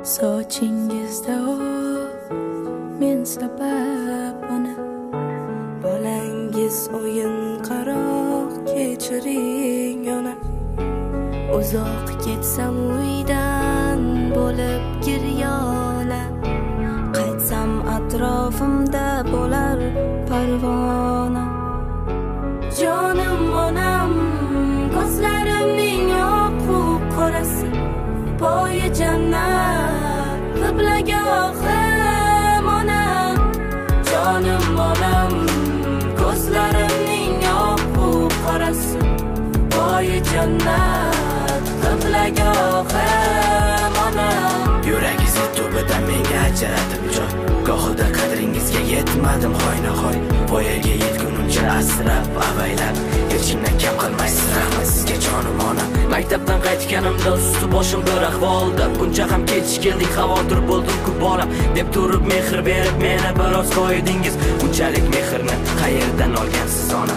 sochingizda men sabab ona bolangiz o'yin qaroq kechiring ona uzoq ketsam uydan bo'lib giryona qaytsam atrofimda bo'lar parvona jonim onam ko'zlarimning oqu qorasi poyi jannat qiblagohim onam jonim onam ko'zlarimning oqu qorasi poyi jannat qiblagohim onam yuragingizni tubidan menga ajratib joy gohida qadringizga yetmadim hoynahoy voyaga yetgunimcha asrab avaylab elchimdan kam qilmaysiz rahmat sizga jonim onam maktabdan qaytganimda usti boshim bir ahvolda buncha ham kech keldik xavotir bo'ldim-ku bolam deb turib mehr berib meni biroz qo'ydingiz bunchalik mehrni qayerdan olgansiz onam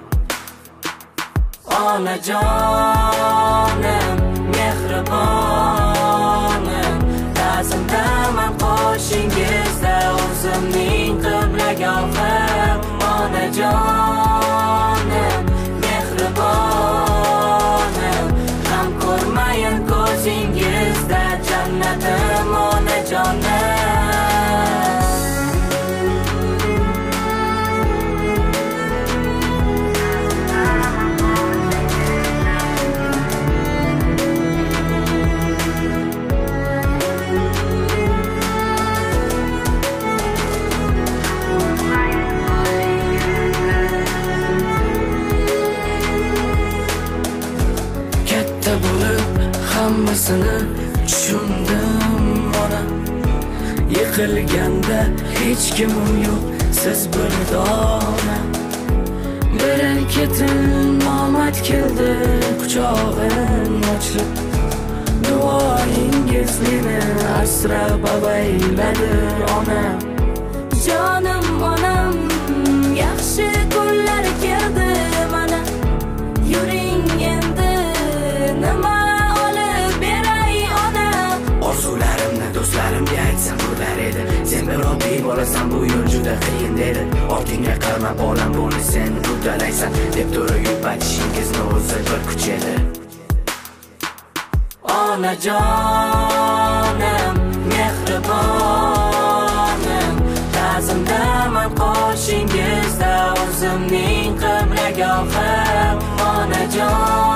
onajonim mehribonim ta'zimdaman qoshingizda o'zimning qiblagohim onajonim mehribonim g'am ko'rmayin ko'zingizda jannatim onajonim hammasini tushundim ona yiqilganda hech kimim yo'q siz bir dona birin-ketin omad keldi quchog'im ochilib duoyingiz meni asrab avayladi ona jonim onam yaxshi kunlar keldi mana yuring endi nima do'stlarimga aytsam bo'lar edi sen bir oddiy bolasan bu yo'l juda qiyin dedi ortingga qarmab olam buni sen uddalaysan deb turib yupatishingizni o'zi bir kuch edi onajonim mehribonim ta'zimdaman qoshingizda o'zimning qiblagohim onajon